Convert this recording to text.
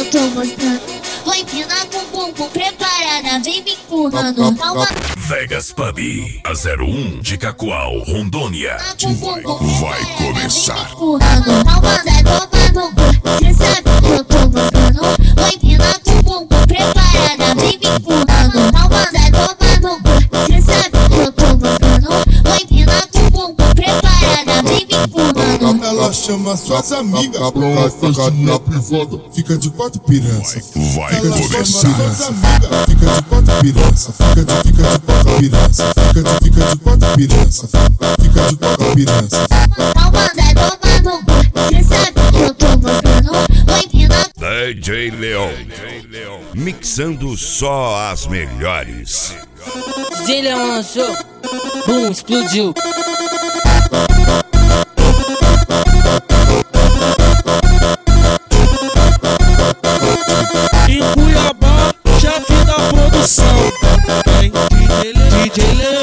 tô mostrando. Vou empinar com o bumbum preparada, vem me empurrando. Calma. Vegas Pub, a 01 de Cacoal, Rondônia. Vai começar. Calma, Zé, toma no cu. Cê sabe que eu tô mostrando. Vou empinar com o bumbum preparada, vem me empurrando. Calma, Zé, toma no cu. Cê sabe que eu tô mostrando. Vou empinar com o bumbum preparada, vem me empurrando. Ela chama suas amigas pra festinha privada. Fica de quatro pirança. Vai Ela começar. chama suas amigas. Fica de quatro pirança. Fica de quatro pirança. Fica de quatro pirança. Fica de quatro pirança. Calma, Zé, toma no cu. Cê sabe que eu tô mostrando. Vou empinar. DJ Leon, mixando só as melhores. DJ Leon lançou, bum, explodiu. Em Cuiabá, chefe da produção. Vem DJ Leon.